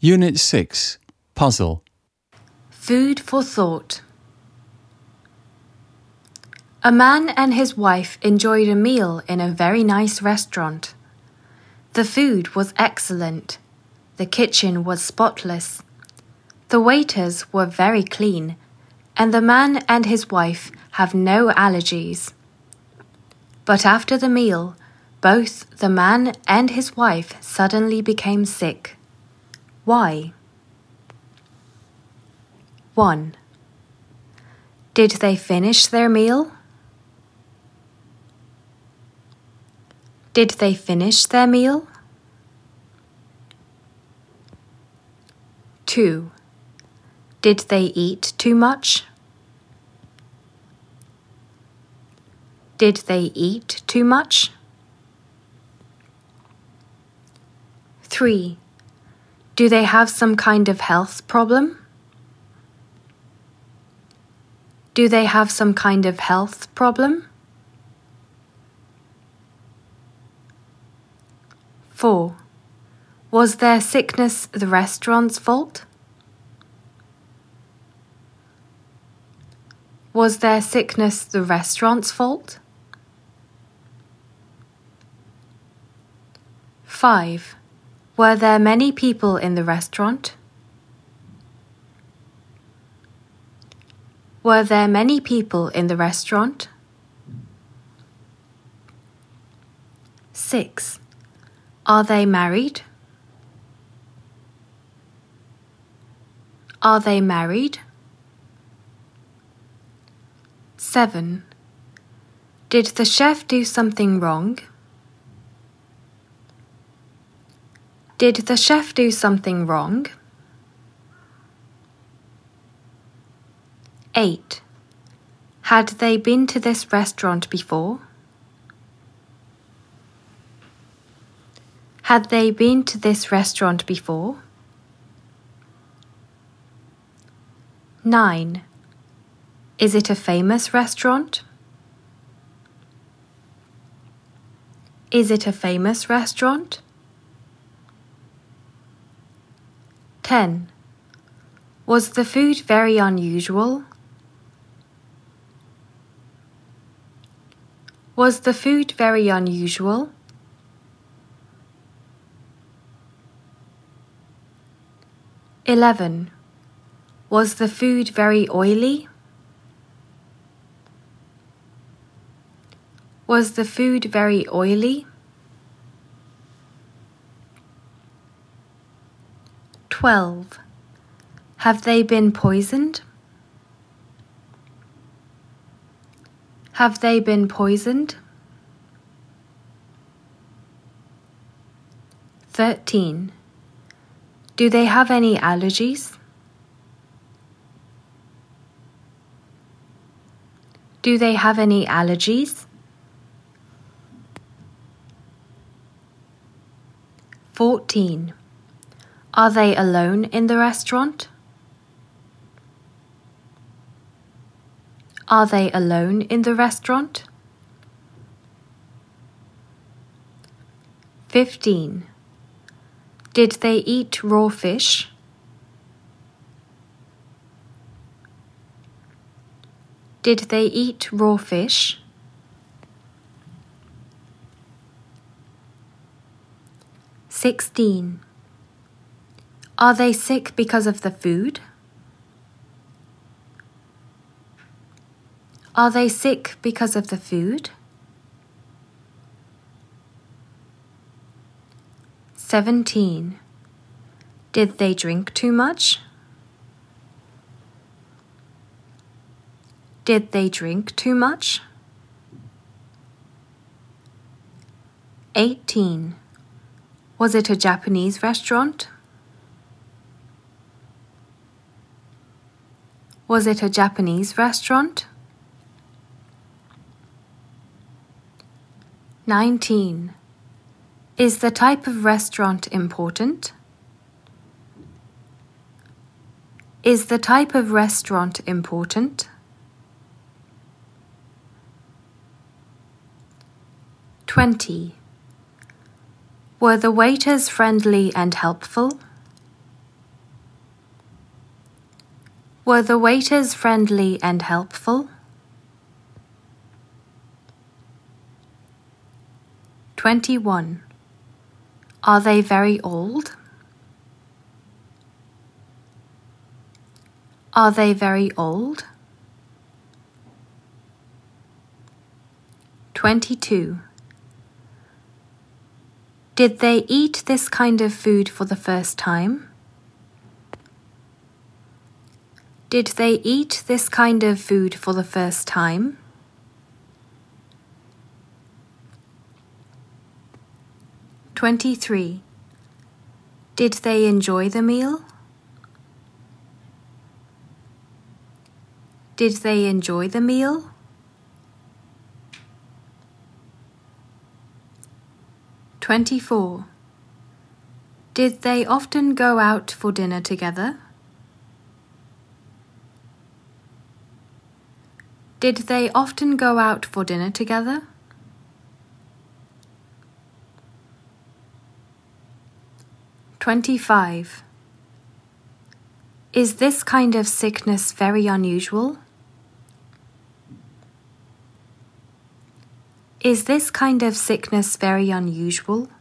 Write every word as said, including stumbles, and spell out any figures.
Unit six, Puzzle. Food for thought. A man and his wife enjoyed a meal in a very nice restaurant. The food was excellent. The kitchen was spotless. The waiters were very clean, and the man and his wife have no allergies. But after the meal, both the man and his wife suddenly became sick. Why? one. Did they finish their meal? Did they finish their meal? two. Did they eat too much? Did they eat too much? three. Do they have some kind of health problem? Do they have some kind of health problem? four. Was their sickness the restaurant's fault? Was their sickness the restaurant's fault? five. Were there many people in the restaurant? Were there many people in the restaurant? six. Are they married? Are they married? seven. Did the chef do something wrong? Did the chef do something wrong? eight. Had they been to this restaurant before? Had they been to this restaurant before? nine. Is it a famous restaurant? Is it a famous restaurant? ten. Was the food very unusual? Was the food very unusual? eleven. Was the food very oily? Was the food very oily? twelve. Have they been poisoned? Have they been poisoned? thirteen. Do they have any allergies? Do they have any allergies? fourteen. Are they alone in the restaurant? Are they alone in the restaurant? fifteen. Did they eat raw fish? Did they eat raw fish? sixteen. Are they sick because of the food? Are they sick because of the food? seventeen. Did they drink too much? Did they drink too much? eighteen. Was it a Japanese restaurant? Was it a Japanese restaurant? nineteen. Is the type of restaurant important? Is the type of restaurant important? twenty. Were the waiters friendly and helpful? Were the waiters friendly and helpful? twenty-one. Are they very old? Are they very old? twenty-two. Did they eat this kind of food for the first time? Did they eat this kind of food for the first time? twenty-three. Did they enjoy the meal? Did they enjoy the meal? twenty-four. Did they often go out for dinner together? Did they often go out for dinner together? twenty-five. Is this kind of sickness very unusual? Is this kind of sickness very unusual?